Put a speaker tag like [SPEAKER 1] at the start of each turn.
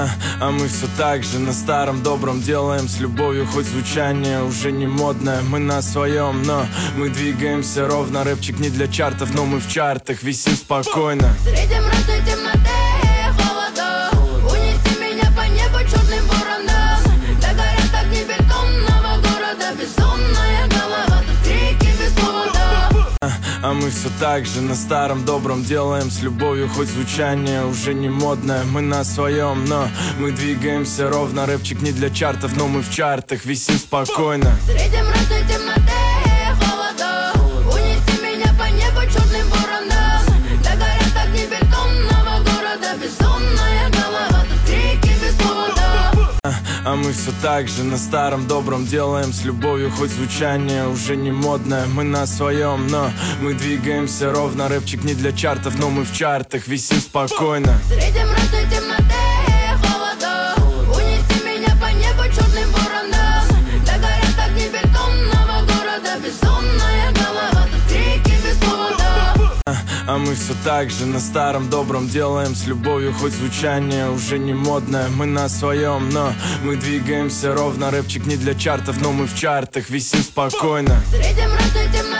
[SPEAKER 1] А мы все так же на старом добром делаем с любовью, хоть звучание уже не модное. Мы на своем, но мы двигаемся ровно. Рэпчик не для чартов, но мы в чартах висим спокойно.
[SPEAKER 2] Среди мрака и темноты и холода унеси меня по небу черным вороном. Догорят огни бетонного города. Безумная голова, тут крики без повода.
[SPEAKER 1] А мы все так же на старом добром делаем с любовью, хоть звучание уже не модное. Мы на своем, но мы двигаемся ровно. Рэпчик не для чартов, но мы в чартах висим спокойно.
[SPEAKER 2] Среди мрака и темноты и холода унеси меня по небу черным вороном. Догорят огни бетонного города. Безумная голова, тут крики без повода.
[SPEAKER 1] А мы все так же на старом добром делаем с любовью, хоть звучание уже не модное. Мы на своем, но мы двигаемся ровно. Рэпчик не для чартов, но мы в чартах висим спокойно.
[SPEAKER 2] Среди мрака и темноты и холода унеси меня по небу черным вороном. Догорят огни бетонного города. Безумная голова, тут крики без повода.
[SPEAKER 1] А мы все так же на старом добром делаем с любовью, хоть звучание уже не модное. Мы на своем, но мы двигаемся ровно. Рэпчик не для чартов, но мы в чартах висим спокойно.
[SPEAKER 2] Среди мрака и темноты